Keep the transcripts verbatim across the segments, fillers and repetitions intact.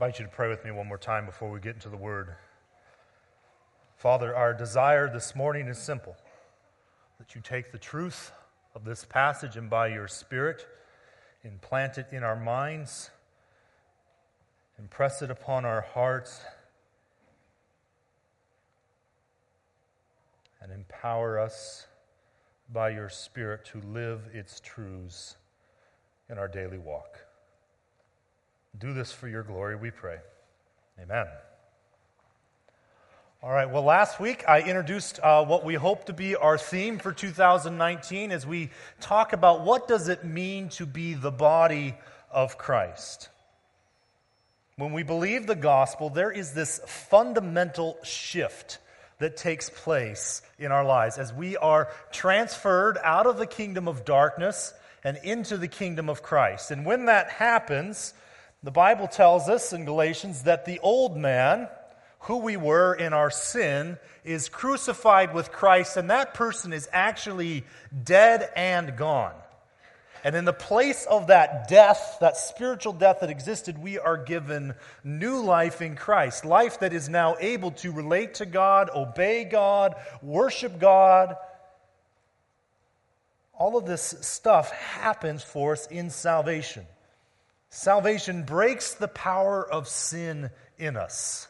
invite you to pray with me one more time before we get into the Word. Father, our desire this morning is simple, that you take the truth of this passage and by your Spirit, implant it in our minds, impress it upon our hearts, and empower us by your Spirit to live its truths in our daily walk. Do this for your glory, we pray. Amen. All right, well, last week I introduced uh, what we hope to be our theme for two thousand nineteen as we talk about what does it mean to be the body of Christ. When we believe the gospel, there is this fundamental shift that takes place in our lives as we are transferred out of the kingdom of darkness and into the kingdom of Christ. And when that happens, the Bible tells us in Galatians that the old man, who we were in our sin, is crucified with Christ, and that person is actually dead and gone. And in the place of that death, that spiritual death that existed, we are given new life in Christ. Life that is now able to relate to God, obey God, worship God. All of this stuff happens for us in salvation. Salvation breaks the power of sin in us.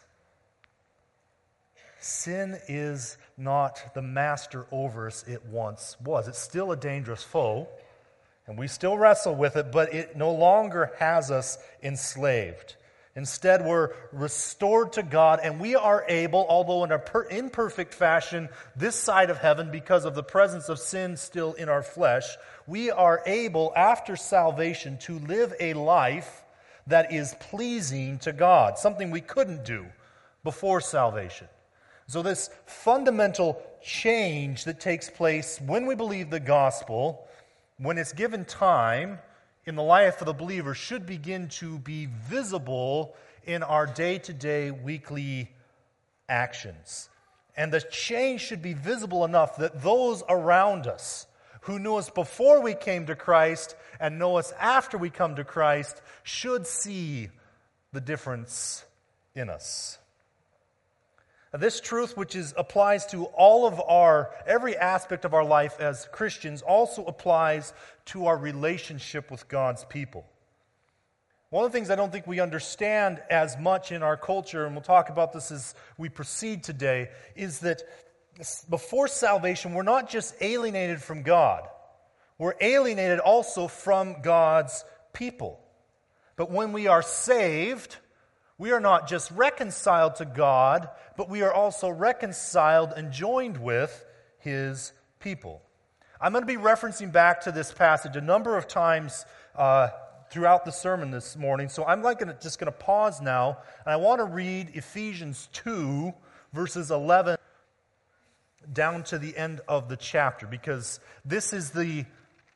Sin is not the master over us it once was. It's still a dangerous foe, and we still wrestle with it, but it no longer has us enslaved. Instead, we're restored to God, and we are able, although in an imperfect fashion, this side of heaven, because of the presence of sin still in our flesh, we are able, after salvation, to live a life that is pleasing to God, something we couldn't do before salvation. So this fundamental change that takes place when we believe the gospel, when it's given time in the life of the believer, should begin to be visible in our day-to-day, weekly actions. And the change should be visible enough that those around us who knew us before we came to Christ and know us after we come to Christ should see the difference in us. This truth, which is applies to all of our, every aspect of our life as Christians, also applies to our relationship with God's people. One of the things I don't think we understand as much in our culture, and we'll talk about this as we proceed today, is that before salvation, we're not just alienated from God. We're alienated also from God's people. But when we are saved, we are not just reconciled to God, but we are also reconciled and joined with His people. I'm going to be referencing back to this passage a number of times uh, throughout the sermon this morning, so I'm like gonna, just going to pause now, and I want to read Ephesians two, verses eleven down to the end of the chapter, because this is the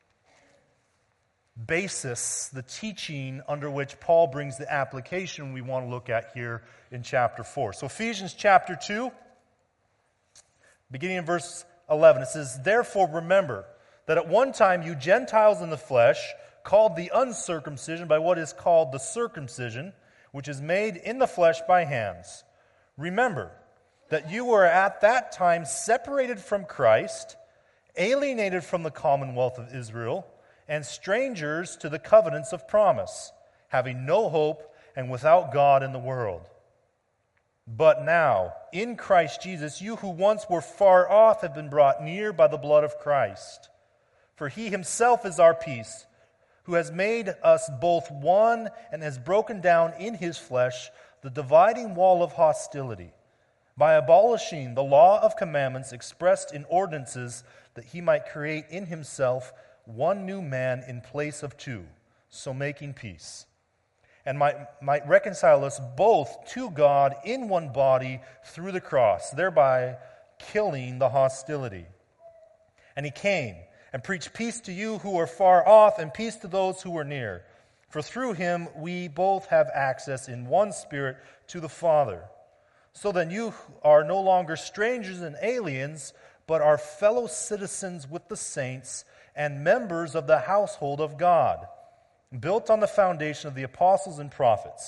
basis, the teaching under which Paul brings the application we want to look at here in chapter four. So Ephesians chapter two, beginning in verse eleven, it says, "Therefore remember that at one time you Gentiles in the flesh, called the uncircumcision by what is called the circumcision, which is made in the flesh by hands. Remember that you were at that time separated from Christ, alienated from the commonwealth of Israel, and strangers to the covenants of promise, having no hope and without God in the world. But now, in Christ Jesus, you who once were far off have been brought near by the blood of Christ. For He Himself is our peace, who has made us both one and has broken down in His flesh the dividing wall of hostility, by abolishing the law of commandments expressed in ordinances, that He might create in Himself one new man in place of two, so making peace, and might, might reconcile us both to God in one body through the cross, thereby killing the hostility. And He came and preached peace to you who are far off, and peace to those who are near. For through Him we both have access in one Spirit to the Father. So then you are no longer strangers and aliens, but are fellow citizens with the saints and members of the household of God, built on the foundation of the apostles and prophets,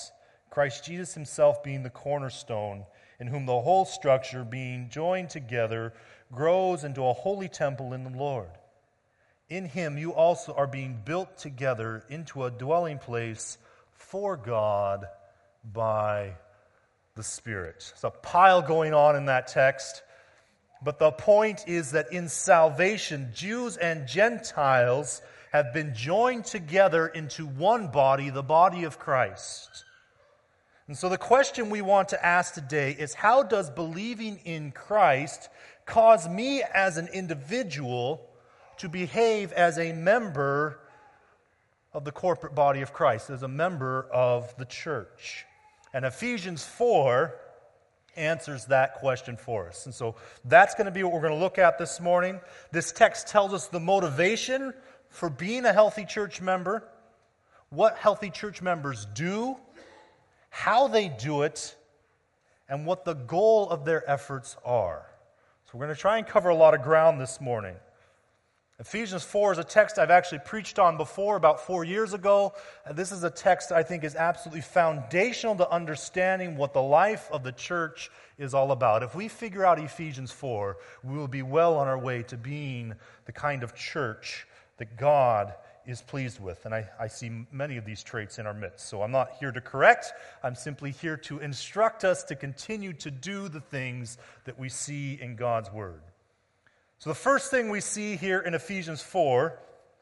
Christ Jesus himself being the cornerstone, in whom the whole structure, being joined together, grows into a holy temple in the Lord. In him you also are being built together into a dwelling place for God by the Spirit. There's a pile going on in that text, but the point is that in salvation, Jews and Gentiles have been joined together into one body, the body of Christ. And so the question we want to ask today is, how does believing in Christ cause me as an individual to behave as a member of the corporate body of Christ, as a member of the church? And Ephesians four answers that question for us. And so that's going to be what we're going to look at this morning. This text tells us the motivation for being a healthy church member, what healthy church members do, how they do it, and what the goal of their efforts are. So we're going to try and cover a lot of ground this morning. Ephesians four is a text I've actually preached on before, about four years ago. And this is a text I think is absolutely foundational to understanding what the life of the church is all about. If we figure out Ephesians four, we will be well on our way to being the kind of church that God is pleased with. And I, I see many of these traits in our midst. So I'm not here to correct. I'm simply here to instruct us to continue to do the things that we see in God's Word. So the first thing we see here in Ephesians four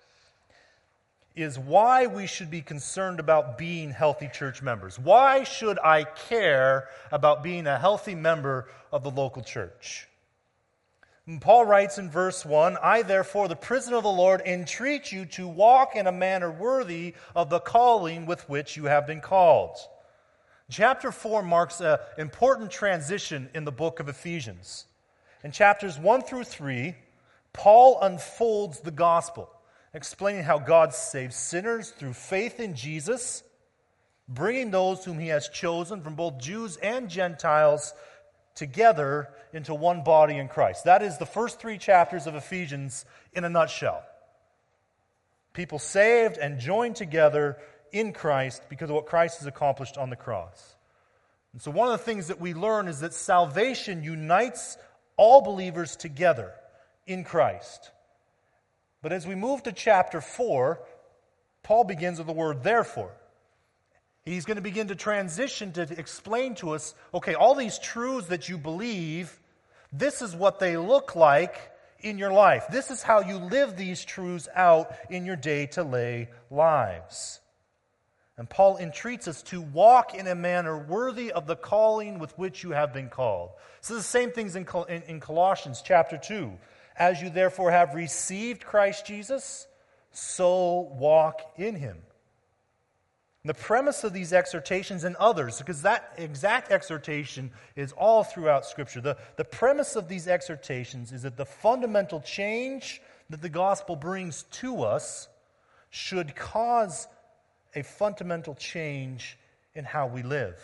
is why we should be concerned about being healthy church members. Why should I care about being a healthy member of the local church? And Paul writes in verse one, I therefore, the prisoner of the Lord, entreat you to walk in a manner worthy of the calling with which you have been called. Chapter four marks an important transition in the book of Ephesians. In chapters one through three, Paul unfolds the gospel, explaining how God saves sinners through faith in Jesus, bringing those whom he has chosen from both Jews and Gentiles together into one body in Christ. That is the first three chapters of Ephesians in a nutshell. People saved and joined together in Christ because of what Christ has accomplished on the cross. And so one of the things that we learn is that salvation unites all believers together in Christ. But as we move to chapter four, Paul begins with the word therefore. He's going to begin to transition to explain to us, okay, all these truths that you believe, this is what they look like in your life. This is how you live these truths out in your day-to-day lives. And Paul entreats us to walk in a manner worthy of the calling with which you have been called. So the same things in, Col- in, in Colossians chapter two. As you therefore have received Christ Jesus, so walk in him. The premise of these exhortations and others, because that exact exhortation is all throughout Scripture, the, the premise of these exhortations is that the fundamental change that the gospel brings to us should cause a fundamental change in how we live.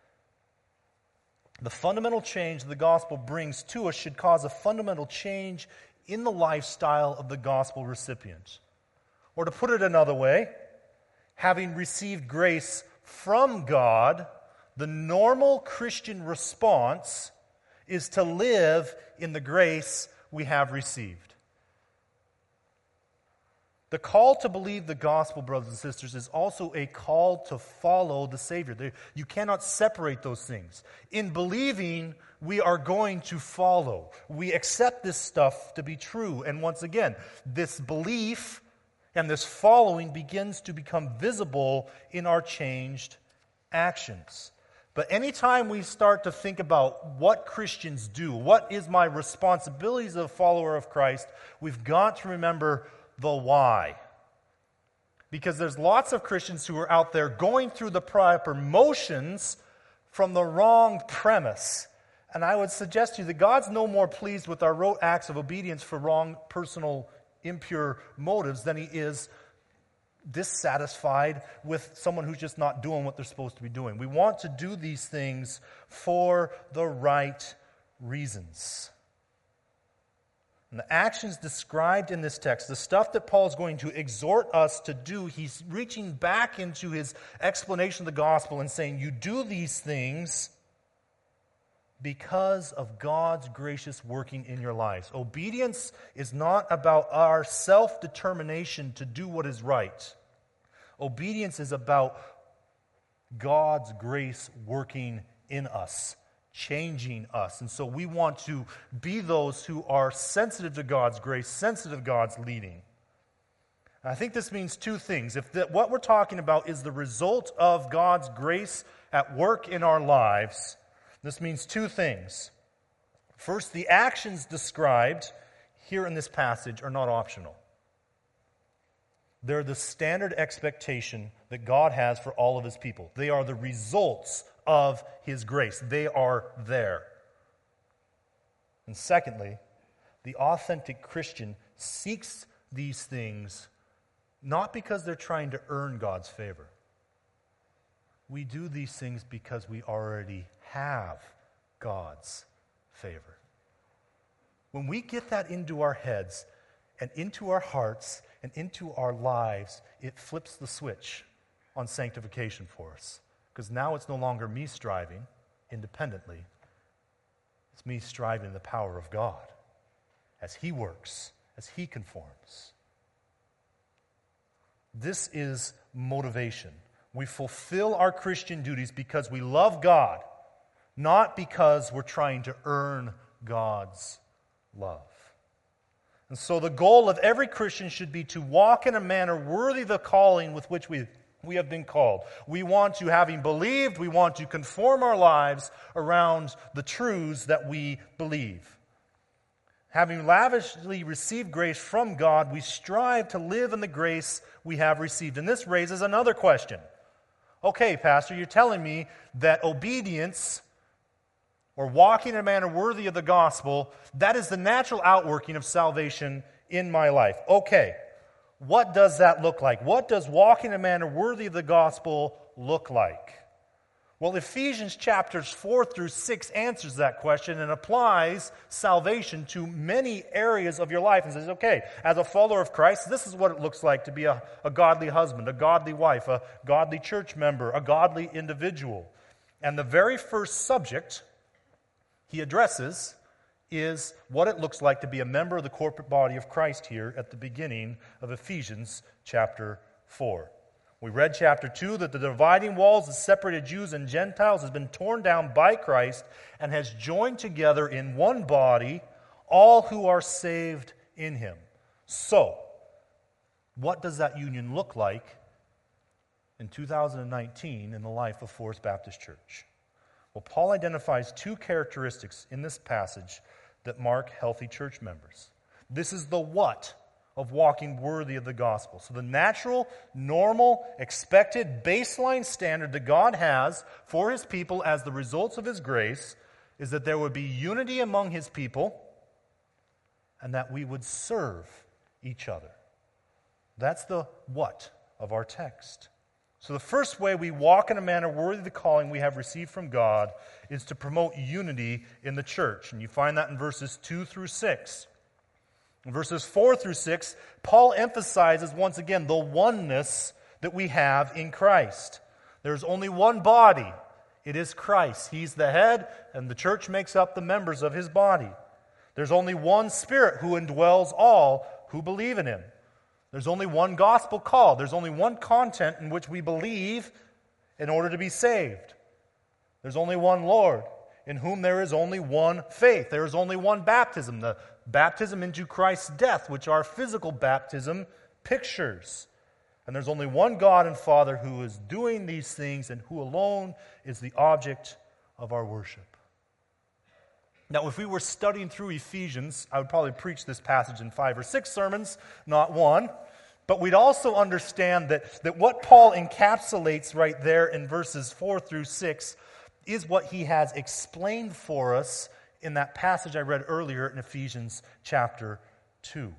The fundamental change the gospel brings to us should cause a fundamental change in the lifestyle of the gospel recipient. Or to put it another way, having received grace from God, the normal Christian response is to live in the grace we have received. The call to believe the gospel, brothers and sisters, is also a call to follow the Savior. You cannot separate those things. In believing, we are going to follow. We accept this stuff to be true. And once again, this belief and this following begins to become visible in our changed actions. But anytime we start to think about what Christians do, what is my responsibility as a follower of Christ, we've got to remember the why. Because there's lots of Christians who are out there going through the proper motions from the wrong premise. And I would suggest to you that God's no more pleased with our rote acts of obedience for wrong, personal, impure motives than he is dissatisfied with someone who's just not doing what they're supposed to be doing. We want to do these things for the right reasons. And the actions described in this text, the stuff that Paul is going to exhort us to do, he's reaching back into his explanation of the gospel and saying, you do these things because of God's gracious working in your lives. Obedience is not about our self-determination to do what is right. Obedience is about God's grace working in us, changing us. And so we want to be those who are sensitive to God's grace, sensitive to God's leading. And I think this means two things. If the, what we're talking about is the result of God's grace at work in our lives, this means two things. First, the actions described here in this passage are not optional. They're the standard expectation that God has for all of his people. They are the results of his grace. They are there. And secondly, the authentic Christian seeks these things not because they're trying to earn God's favor. We do these things because we already have God's favor. When we get that into our heads and into our hearts and into our lives, it flips the switch on sanctification for us. Because now it's no longer me striving independently. It's me striving in the power of God as he works, as he conforms. This is motivation. We fulfill our Christian duties because we love God, not because we're trying to earn God's love. And so the goal of every Christian should be to walk in a manner worthy of the calling with which we, we have been called. We want to, having believed, we want to conform our lives around the truths that we believe. Having lavishly received grace from God, we strive to live in the grace we have received. And this raises another question. Okay, Pastor, you're telling me that obedience or walking in a manner worthy of the gospel, that is the natural outworking of salvation in my life. Okay, what does that look like? What does walking in a manner worthy of the gospel look like? Well, Ephesians chapters four through six answers that question and applies salvation to many areas of your life and says, okay, as a follower of Christ, this is what it looks like to be a, a godly husband, a godly wife, a godly church member, a godly individual. And the very first subject he addresses is what it looks like to be a member of the corporate body of Christ here at the beginning of Ephesians chapter four. We read chapter two that the dividing walls that separated Jews and Gentiles has been torn down by Christ and has joined together in one body all who are saved in him. So, what does that union look like in two thousand nineteen in the life of Forest Baptist Church? Well, Paul identifies two characteristics in this passage that mark healthy church members. This is the what of walking worthy of the gospel. So the natural, normal, expected baseline standard that God has for his people as the results of his grace is that there would be unity among his people and that we would serve each other. That's the what of our text. So the first way we walk in a manner worthy of the calling we have received from God is to promote unity in the church. And you find that in verses two through six. In verses four through six, Paul emphasizes once again the oneness that we have in Christ. There's only one body. It is Christ. He's the head, and the church makes up the members of his body. There's only one Spirit who indwells all who believe in him. There's only one gospel call. There's only one content in which we believe in order to be saved. There's only one Lord, in whom there is only one faith. There is only one baptism, the baptism into Christ's death, which our physical baptism pictures. And there's only one God and Father who is doing these things and who alone is the object of our worship. Now, if we were studying through Ephesians, I would probably preach this passage in five or six sermons, not one. But we'd also understand that, that what Paul encapsulates right there in verses four through six is what he has explained for us in that passage I read earlier in Ephesians chapter two.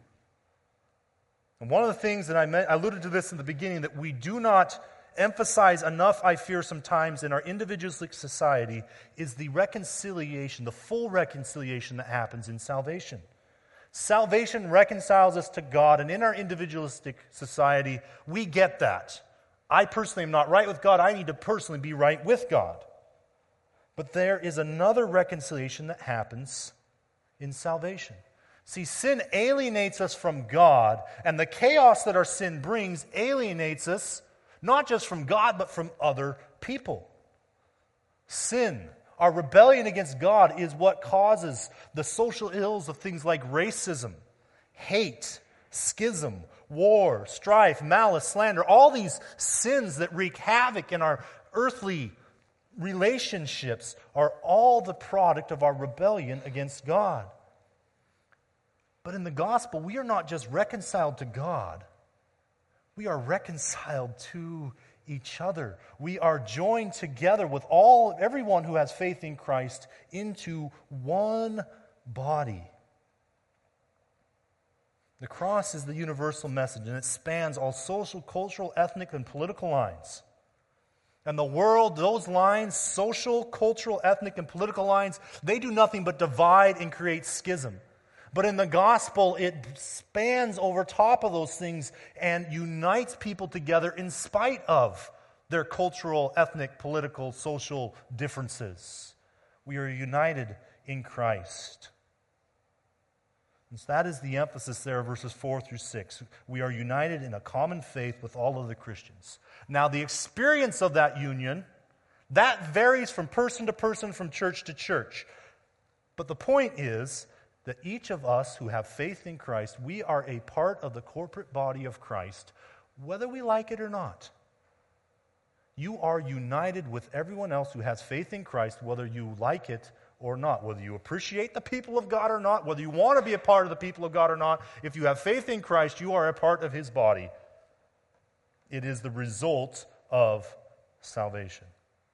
And one of the things that I, meant, I alluded to this in the beginning, that we do not emphasize enough, I fear sometimes, in our individualistic society, is the reconciliation, the full reconciliation that happens in salvation. Salvation reconciles us to God, and in our individualistic society, we get that. I personally am not right with God. I need to personally be right with God. But there is another reconciliation that happens in salvation. See, sin alienates us from God, and the chaos that our sin brings alienates us not just from God, but from other people. Sin, our rebellion against God, is what causes the social ills of things like racism, hate, schism, war, strife, malice, slander, all these sins that wreak havoc in our earthly relationships are all the product of our rebellion against God. But in the gospel, we are not just reconciled to God. We are reconciled to each other. We are joined together with all everyone who has faith in Christ into one body. The cross is the universal message, and it spans all social, cultural, ethnic, and political lines. And the world, those lines, social, cultural, ethnic, and political lines, they do nothing but divide and create schism. But in the gospel, it spans over top of those things and unites people together in spite of their cultural, ethnic, political, social differences. We are united in Christ. And so that is the emphasis there, verses four through six. We are united in a common faith with all other Christians. Now, the experience of that union, that varies from person to person, from church to church. But the point is that each of us who have faith in Christ, we are a part of the corporate body of Christ, whether we like it or not. You are united with everyone else who has faith in Christ, whether you like it or not, whether you appreciate the people of God or not, whether you want to be a part of the people of God or not. If you have faith in Christ, you are a part of His body. It is the result of salvation.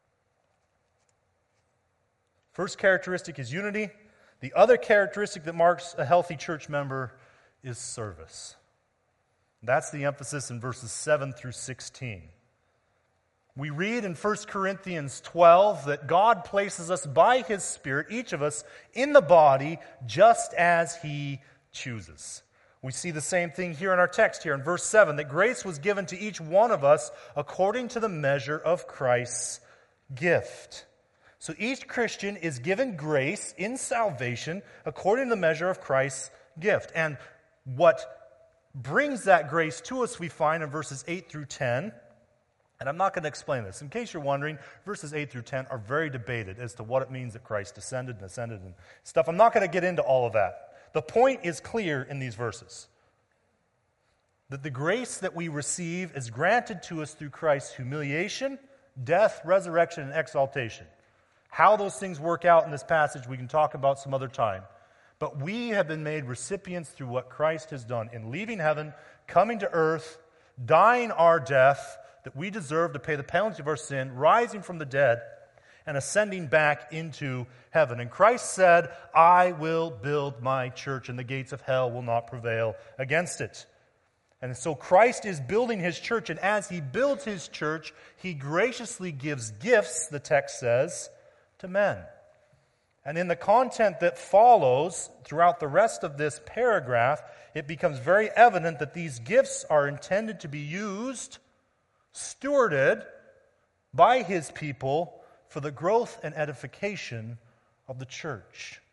First characteristic is unity. The other characteristic that marks a healthy church member is service. That's the emphasis in verses seven through sixteen. We read in First Corinthians twelve that God places us by His Spirit, each of us, in the body just as He chooses. We see the same thing here in our text here in verse seven, that grace was given to each one of us according to the measure of Christ's gift. So each Christian is given grace in salvation according to the measure of Christ's gift. And what brings that grace to us we find in verses eight through ten. And I'm not going to explain this. In case you're wondering, verses eight through ten are very debated as to what it means that Christ descended and ascended and stuff. I'm not going to get into all of that. The point is clear in these verses. That the grace that we receive is granted to us through Christ's humiliation, death, resurrection, and exaltation. How those things work out in this passage we can talk about some other time. But we have been made recipients through what Christ has done in leaving heaven, coming to earth, dying our death that we deserve to pay the penalty of our sin, rising from the dead, and ascending back into heaven. And Christ said, I will build my church, and the gates of hell will not prevail against it. And so Christ is building His church, and as He builds His church, He graciously gives gifts, the text says, to men. And in the content that follows throughout the rest of this paragraph, it becomes very evident that these gifts are intended to be used, stewarded by His people for the growth and edification of the church.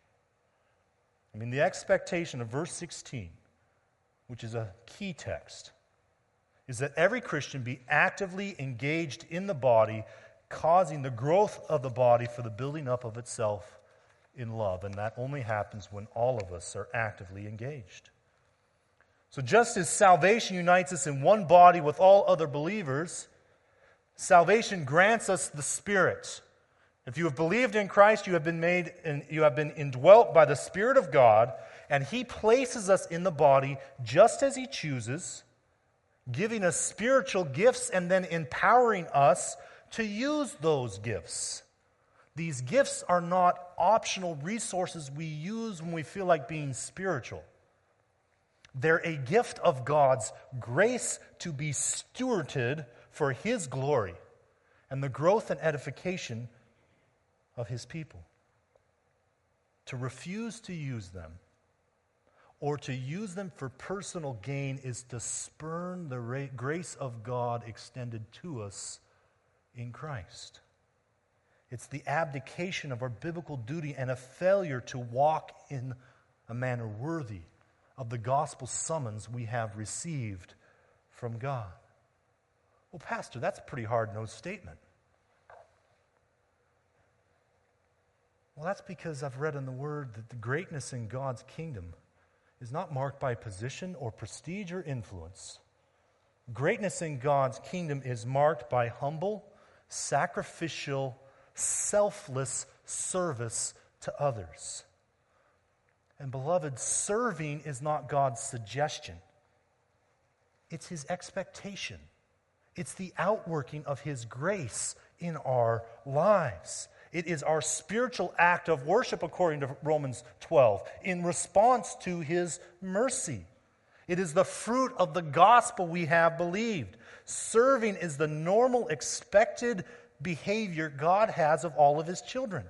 I mean, the expectation of verse sixteen, which is a key text, is that every Christian be actively engaged in the body, causing the growth of the body for the building up of itself in love. And that only happens when all of us are actively engaged. So just as salvation unites us in one body with all other believers, salvation grants us the Spirit. If you have believed in Christ, you have been made and you have been indwelt by the Spirit of God, and He places us in the body just as He chooses, giving us spiritual gifts and then empowering us to use those gifts. These gifts are not optional resources we use when we feel like being spiritual. They're a gift of God's grace to be stewarded for His glory and the growth and edification of His people. To refuse to use them or to use them for personal gain is to spurn the ra- grace of God extended to us in Christ. It's the abdication of our biblical duty and a failure to walk in a manner worthy of the gospel summons we have received from God. Well, Pastor, that's a pretty hard-nosed statement. Well, that's because I've read in the Word that the greatness in God's kingdom is not marked by position or prestige or influence. Greatness in God's kingdom is marked by humble, sacrificial, selfless service to others. And beloved, serving is not God's suggestion. It's His expectation. It's the outworking of His grace in our lives. It is our spiritual act of worship, according to Romans twelve, in response to His mercy. It is the fruit of the gospel we have believed. Serving is the normal, expected behavior God has of all of His children.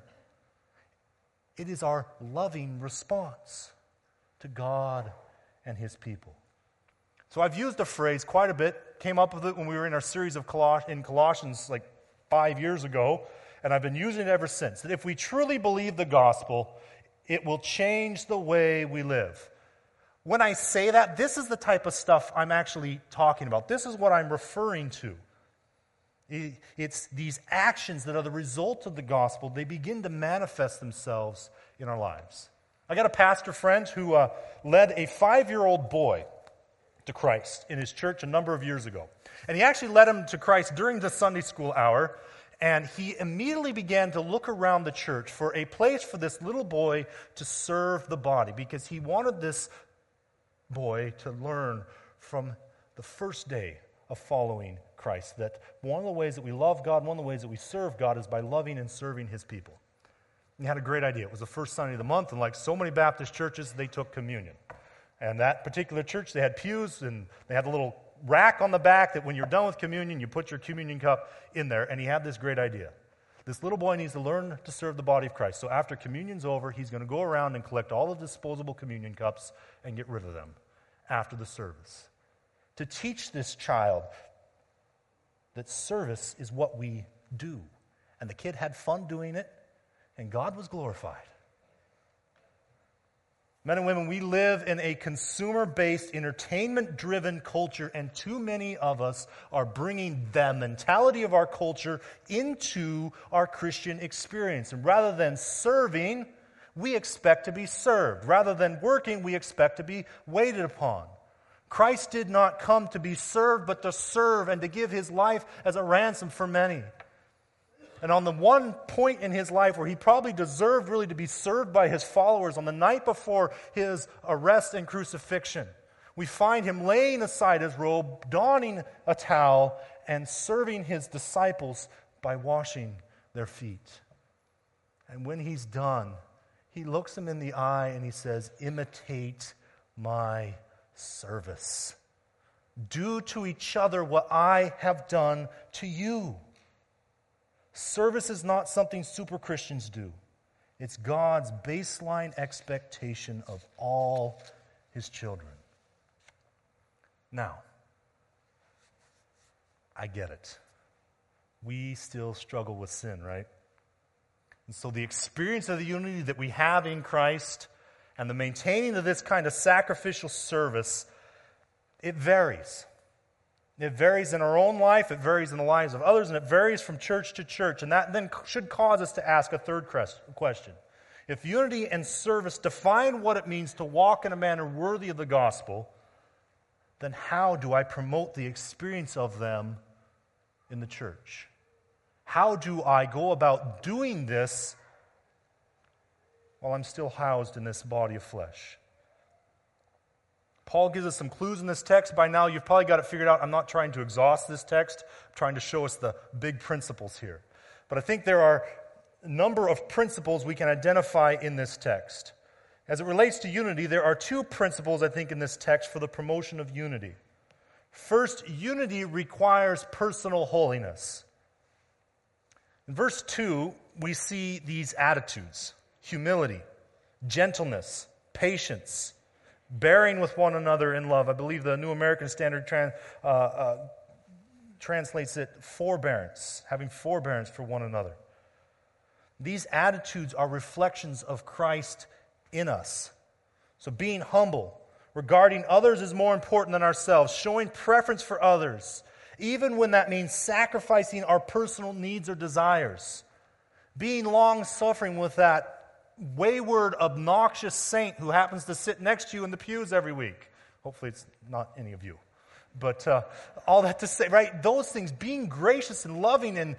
It is our loving response to God and His people. So I've used the phrase quite a bit, came up with it when we were in our series of Coloss- in Colossians like five years ago, and I've been using it ever since, that if we truly believe the gospel, it will change the way we live. When I say that, this is the type of stuff I'm actually talking about. This is what I'm referring to. It's these actions that are the result of the gospel. They begin to manifest themselves in our lives. I got a pastor friend who uh, led a five-year-old boy to Christ in his church a number of years ago. And he actually led him to Christ during the Sunday school hour, and he immediately began to look around the church for a place for this little boy to serve the body, because he wanted this boy to learn from the first day of following Christ, that one of the ways that we love God, one of the ways that we serve God is by loving and serving His people. And he had a great idea. It was the first Sunday of the month, and like so many Baptist churches, they took communion. And that particular church, they had pews, and they had a little rack on the back that when you're done with communion, you put your communion cup in there, and he had this great idea. This little boy needs to learn to serve the body of Christ. So after communion's over, he's going to go around and collect all the disposable communion cups and get rid of them after the service. To teach this child that service is what we do. And the kid had fun doing it, and God was glorified. Men and women, we live in a consumer-based, entertainment-driven culture, and too many of us are bringing the mentality of our culture into our Christian experience. And rather than serving, we expect to be served. Rather than working, we expect to be waited upon. Christ did not come to be served, but to serve and to give His life as a ransom for many. And on the one point in His life where He probably deserved really to be served by His followers, on the night before His arrest and crucifixion, we find Him laying aside His robe, donning a towel, and serving His disciples by washing their feet. And when He's done, He looks them in the eye and He says, "Imitate my service. Do to each other what I have done to you." Service is not something super Christians do. It's God's baseline expectation of all His children. Now, I get it. We still struggle with sin, right? And so the experience of the unity that we have in Christ and the maintaining of this kind of sacrificial service, it varies. It varies in our own life, it varies in the lives of others, and it varies from church to church. And that then should cause us to ask a third question. If unity and service define what it means to walk in a manner worthy of the gospel, then how do I promote the experience of them in the church? How do I go about doing this while I'm still housed in this body of flesh? Paul gives us some clues in this text. By now, you've probably got it figured out. I'm not trying to exhaust this text. I'm trying to show us the big principles here. But I think there are a number of principles we can identify in this text. As it relates to unity, there are two principles, I think, in this text for the promotion of unity. First, unity requires personal holiness. In verse two, we see these attitudes: humility, gentleness, patience, bearing with one another in love. I believe the New American Standard trans, uh, uh, translates it forbearance, having forbearance for one another. These attitudes are reflections of Christ in us. So being humble, regarding others as more important than ourselves, showing preference for others, even when that means sacrificing our personal needs or desires, being long-suffering with that wayward, obnoxious saint who happens to sit next to you in the pews every week. Hopefully it's not any of you. But uh, all that to say, right, those things, being gracious and loving, and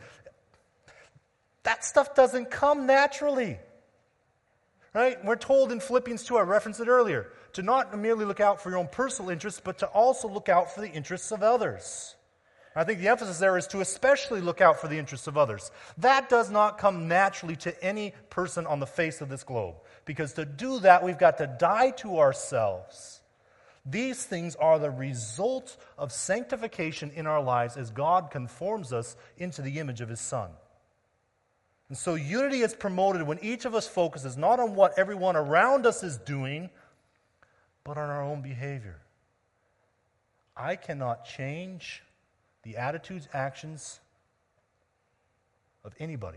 that stuff doesn't come naturally. Right? We're told in Philippians two, I referenced it earlier, to not merely look out for your own personal interests, but to also look out for the interests of others. I think the emphasis there is to especially look out for the interests of others. That does not come naturally to any person on the face of this globe. Because to do that, we've got to die to ourselves. These things are the result of sanctification in our lives as God conforms us into the image of His Son. And so unity is promoted when each of us focuses not on what everyone around us is doing, but on our own behavior. I cannot change the attitudes, actions of anybody.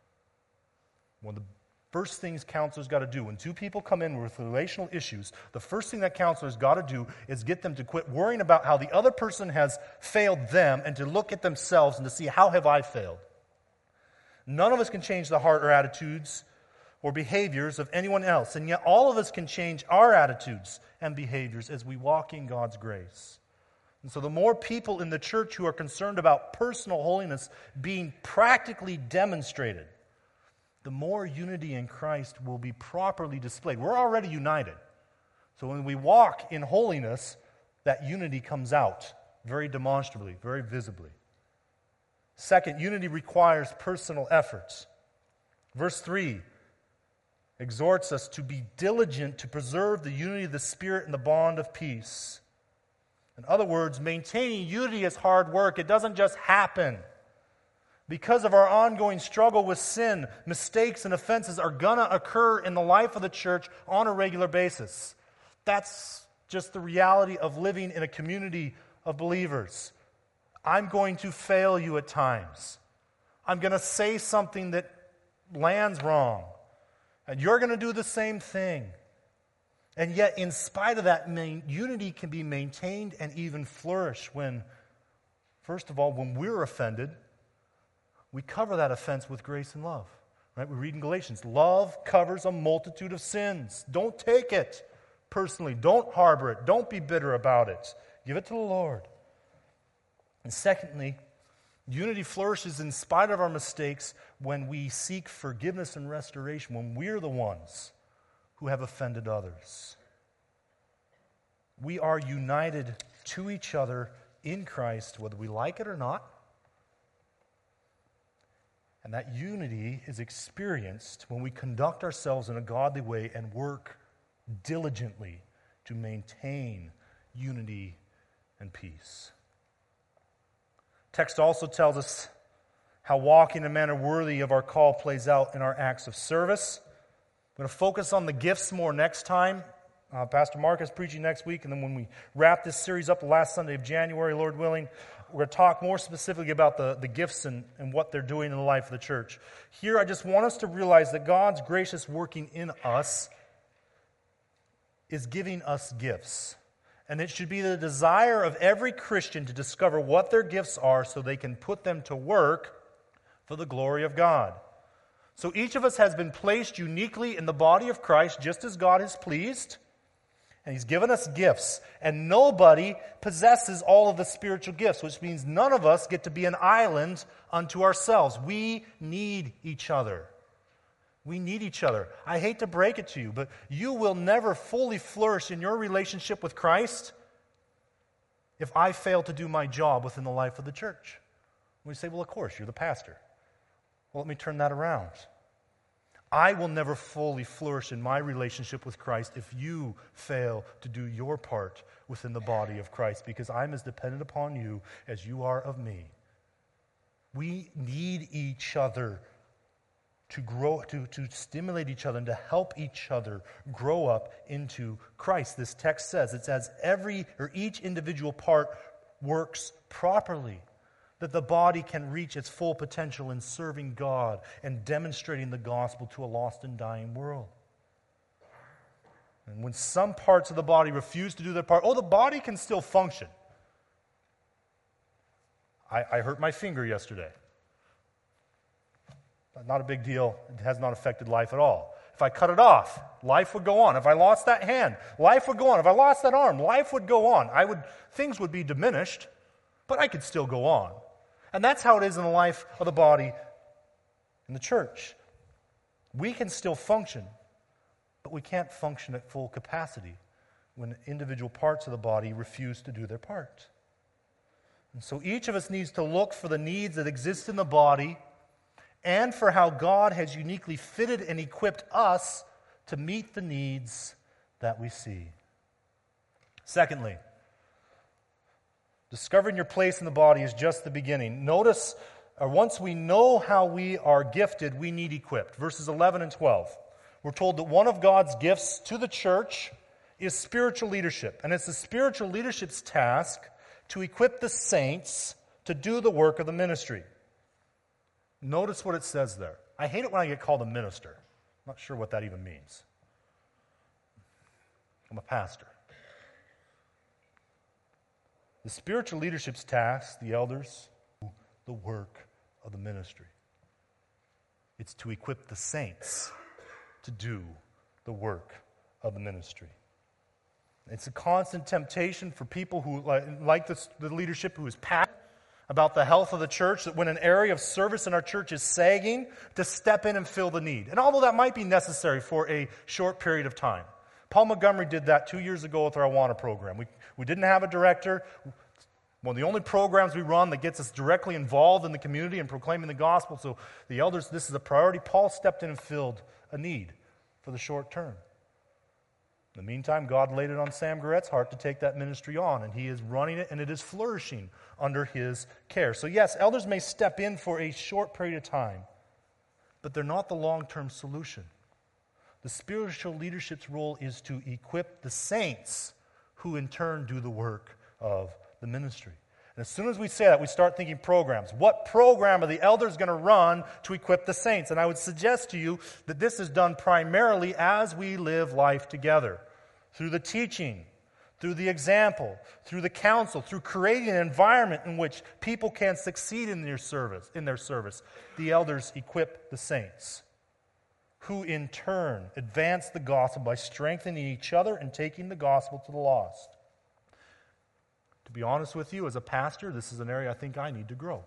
One of the first things counselors got to do, when two people come in with relational issues, the first thing that counselors got to do is get them to quit worrying about how the other person has failed them and to look at themselves and to see, how have I failed? None of us can change the heart or attitudes or behaviors of anyone else, and yet all of us can change our attitudes and behaviors as we walk in God's grace. And so the more people in the church who are concerned about personal holiness being practically demonstrated, the more unity in Christ will be properly displayed. We're already united. So when we walk in holiness, that unity comes out very demonstrably, very visibly. Second, unity requires personal efforts. Verse three exhorts us to be diligent to preserve the unity of the Spirit and the bond of peace. In other words, maintaining unity is hard work. It doesn't just happen. Because of our ongoing struggle with sin, mistakes and offenses are going to occur in the life of the church on a regular basis. That's just the reality of living in a community of believers. I'm going to fail you at times. I'm going to say something that lands wrong. And you're going to do the same thing. And yet, in spite of that, main, unity can be maintained and even flourish when, first of all, when we're offended, we cover that offense with grace and love. Right? We read in Galatians, love covers a multitude of sins. Don't take it personally. Don't harbor it. Don't be bitter about it. Give it to the Lord. And secondly, unity flourishes in spite of our mistakes when we seek forgiveness and restoration, when we're the ones who have offended others. We are united to each other in Christ, whether we like it or not. And that unity is experienced when we conduct ourselves in a godly way and work diligently to maintain unity and peace. Text also tells us how walking in a manner worthy of our call plays out in our acts of service. I'm going to focus on the gifts more next time. Uh, Pastor Mark is preaching next week, and then when we wrap this series up the last Sunday of January, Lord willing, we're going to talk more specifically about the, the gifts and, and what they're doing in the life of the church. Here, I just want us to realize that God's gracious working in us is giving us gifts. And it should be the desire of every Christian to discover what their gifts are so they can put them to work for the glory of God. So each of us has been placed uniquely in the body of Christ just as God is pleased. And He's given us gifts. And nobody possesses all of the spiritual gifts, which means none of us get to be an island unto ourselves. We need each other. We need each other. I hate to break it to you, but you will never fully flourish in your relationship with Christ if I fail to do my job within the life of the church. We say, well, of course, you're the pastor. Well, let me turn that around. I will never fully flourish in my relationship with Christ if you fail to do your part within the body of Christ, because I'm as dependent upon you as you are of me. We need each other to grow, to, to stimulate each other and to help each other grow up into Christ. This text says it's as every or each individual part works properly, that the body can reach its full potential in serving God and demonstrating the gospel to a lost and dying world. And when some parts of the body refuse to do their part, oh, the body can still function. I, I hurt my finger yesterday. Not a big deal. It has not affected life at all. If I cut it off, life would go on. If I lost that hand, life would go on. If I lost that arm, life would go on. I would, things would be diminished, but I could still go on. And that's how it is in the life of the body in the church. We can still function, but we can't function at full capacity when individual parts of the body refuse to do their part. And so each of us needs to look for the needs that exist in the body and for how God has uniquely fitted and equipped us to meet the needs that we see. Secondly, discovering your place in the body is just the beginning. Notice, or once we know how we are gifted, we need equipped. Verses eleven and twelve. We're told that one of God's gifts to the church is spiritual leadership. And it's the spiritual leadership's task to equip the saints to do the work of the ministry. Notice what it says there. I hate it when I get called a minister. I'm not sure what that even means. I'm a pastor. The spiritual leadership's task, the elders, the work of the ministry. It's to equip the saints to do the work of the ministry. It's a constant temptation for people who, like the, the leadership who is passionate about the health of the church, that when an area of service in our church is sagging, to step in and fill the need. And although that might be necessary for a short period of time. Paul Montgomery did that two years ago with our Awana program. We, we didn't have a director. One of the only programs we run that gets us directly involved in the community and proclaiming the gospel. So the elders, this is a priority. Paul stepped in and filled a need for the short term. In the meantime, God laid it on Sam Garrett's heart to take that ministry on, and he is running it, and it is flourishing under his care. So yes, elders may step in for a short period of time, but they're not the long-term solution. The spiritual leadership's role is to equip the saints, who in turn do the work of the ministry. And as soon as we say that, we start thinking programs. What program are the elders going to run to equip the saints? And I would suggest to you that this is done primarily as we live life together. Through the teaching, through the example, through the counsel, through creating an environment in which people can succeed in their service. In their service, the elders equip the saints, who in turn advance the gospel by strengthening each other and taking the gospel to the lost. To be honest with you, as a pastor, this is an area I think I need to grow.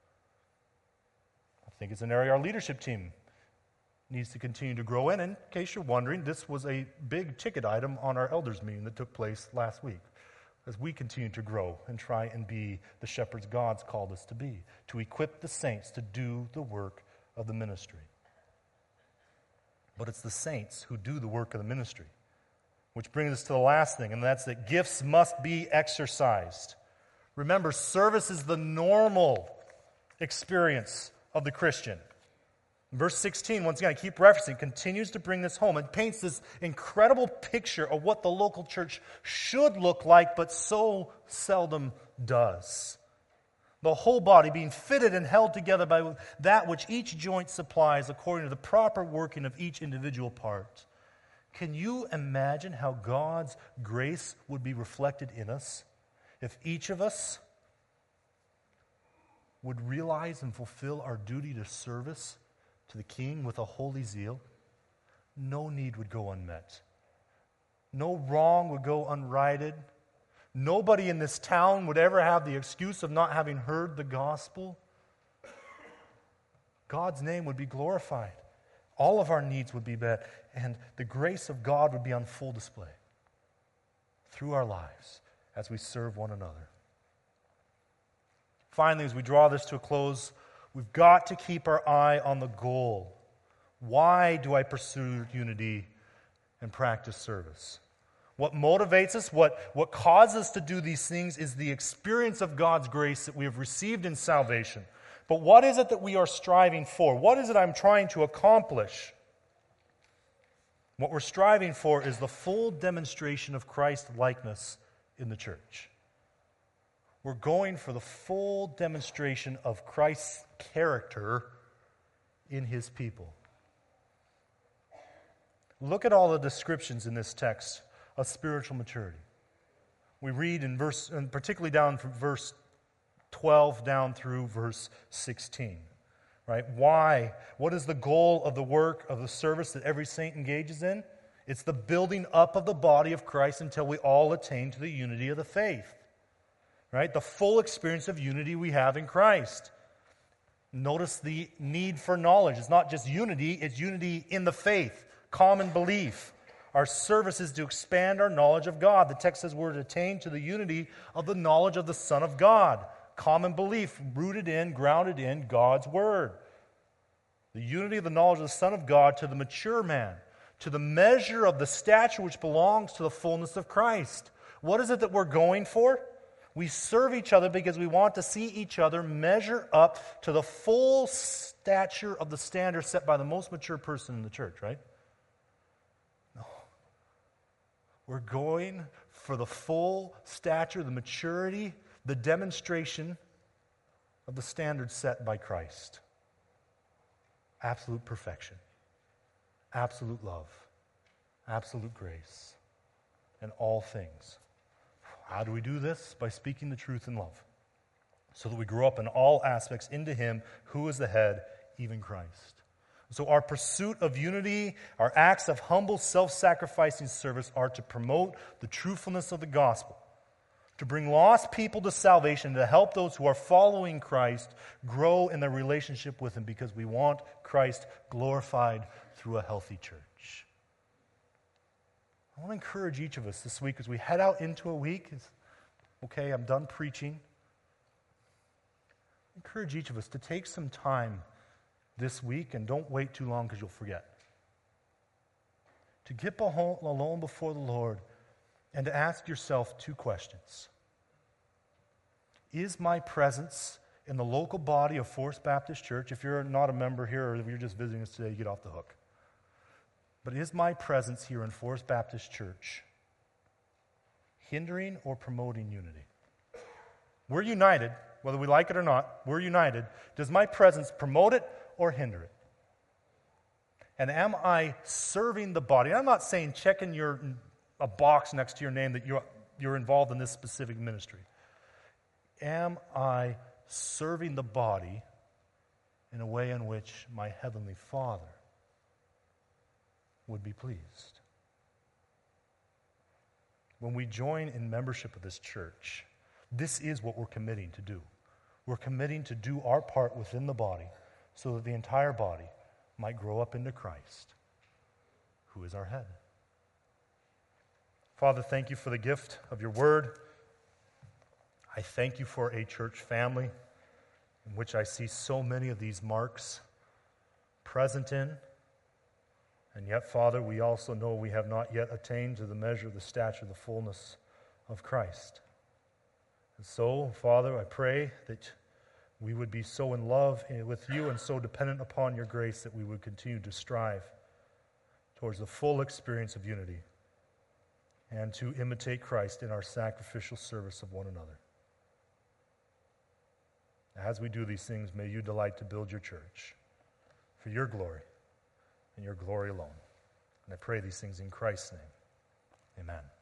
I think it's an area our leadership team needs to continue to grow in. And in case you're wondering, this was a big ticket item on our elders meeting that took place last week. As we continue to grow and try and be the shepherds God's called us to be, to equip the saints to do the work of the ministry. But it's the saints who do the work of the ministry. Which brings us to the last thing, and that's that gifts must be exercised. Remember, service is the normal experience of the Christian. Verse sixteen, once again, I keep referencing, continues to bring this home. It paints this incredible picture of what the local church should look like, but so seldom does. The whole body being fitted and held together by that which each joint supplies according to the proper working of each individual part. Can you imagine how God's grace would be reflected in us if each of us would realize and fulfill our duty to service to the King with a holy zeal? No need would go unmet. No wrong would go unrighted. Nobody in this town would ever have the excuse of not having heard the gospel. God's name would be glorified. All of our needs would be met, and the grace of God would be on full display through our lives as we serve one another. Finally, as we draw this to a close, we've got to keep our eye on the goal. Why do I pursue unity and practice service? What motivates us, what, what causes us to do these things is the experience of God's grace that we have received in salvation. But what is it that we are striving for? What is it I'm trying to accomplish? What we're striving for is the full demonstration of Christ-likeness in the church. We're going for the full demonstration of Christ's character in his people. Look at all the descriptions in this text of spiritual maturity. We read in verse, and particularly down from verse twelve down through verse sixteen. Right? Why? What is the goal of the work of the service that every saint engages in? It's the building up of the body of Christ until we all attain to the unity of the faith. Right? The full experience of unity we have in Christ. Notice the need for knowledge. It's not just unity, it's unity in the faith, common belief. Our service is to expand our knowledge of God. The text says we're to attain to the unity of the knowledge of the Son of God. Common belief, rooted in, grounded in God's Word. The unity of the knowledge of the Son of God to the mature man, to the measure of the stature which belongs to the fullness of Christ. What is it that we're going for? We serve each other because we want to see each other measure up to the full stature of the standard set by the most mature person in the church, right? No. We're going for the full stature, the maturity, the demonstration of the standard set by Christ. Absolute perfection, absolute love, absolute grace, and all things. How do we do this? By speaking the truth in love, so that we grow up in all aspects into him who is the head, even Christ. So our pursuit of unity, our acts of humble, self-sacrificing service are to promote the truthfulness of the gospel, to bring lost people to salvation, to help those who are following Christ grow in their relationship with him, because we want Christ glorified through a healthy church. I want to encourage each of us this week as we head out into a week. Okay, I'm done preaching. I encourage each of us to take some time this week, and don't wait too long because you'll forget, to get alone before the Lord and to ask yourself two questions. Is my presence in the local body of Forest Baptist Church, if you're not a member here or if you're just visiting us today, you get off the hook. But is my presence here in Forest Baptist Church hindering or promoting unity? We're united, whether we like it or not, we're united. Does my presence promote it or hinder it? And am I serving the body? I'm not saying check in your a box next to your name that you're, you're involved in this specific ministry. Am I serving the body in a way in which my Heavenly Father would be pleased? When we join in membership of this church, this is what we're committing to do. We're committing to do our part within the body so that the entire body might grow up into Christ, who is our head. Father, thank you for the gift of your word. I thank you for a church family in which I see so many of these marks present in. And yet, Father, we also know we have not yet attained to the measure of the stature of the fullness of Christ. And so, Father, I pray that we would be so in love with you and so dependent upon your grace that we would continue to strive towards the full experience of unity and to imitate Christ in our sacrificial service of one another. As we do these things, may you delight to build your church for your glory and your glory alone. And I pray these things in Christ's name. Amen.